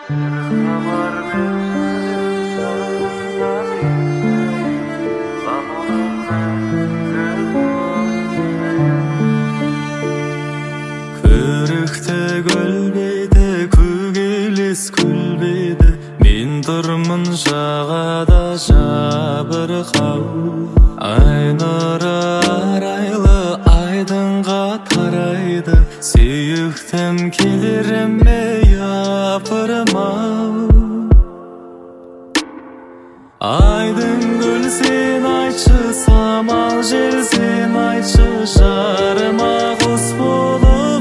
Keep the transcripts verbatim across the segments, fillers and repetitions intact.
Көрікті көлбейді, көгелес күлбейді, мен тұрмын жағада жабырқау. Ай нұры арайлы айдынға тарайды, сүйіктім келеріме япырмау. Айдын гүл сен айтшы, самал жел сен айтшы, жарыма құс болып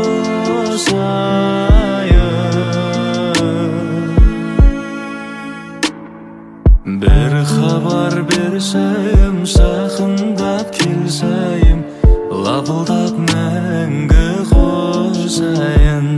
ұшайын. Бір хабар бершайым, жақындап келшайым, лапылдап мәңгі қошайын.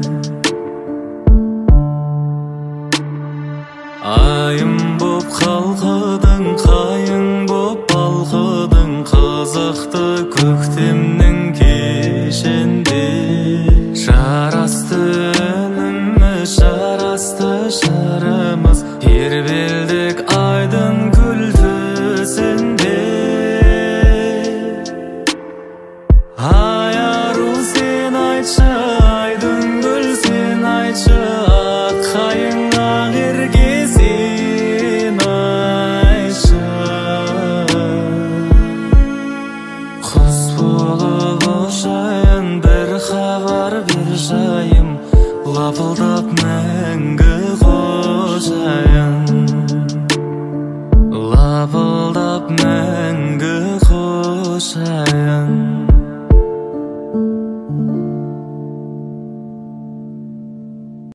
Айым боп қалқыдың, қайың боп балқыдың, қызықты көктемнің кешінде. Жарасты үніміз, жарасты жырымыз, тербелдік айдын көл төсінде. Ай ару сен айтшы, айдын көл сен айтшы, ақ қайың ақ ерке сен айтшы. Құс болып ұшайын, бір хабар бершайым, лапылдап мәңгі қошайын. Лапылдап мәңгі қошайын.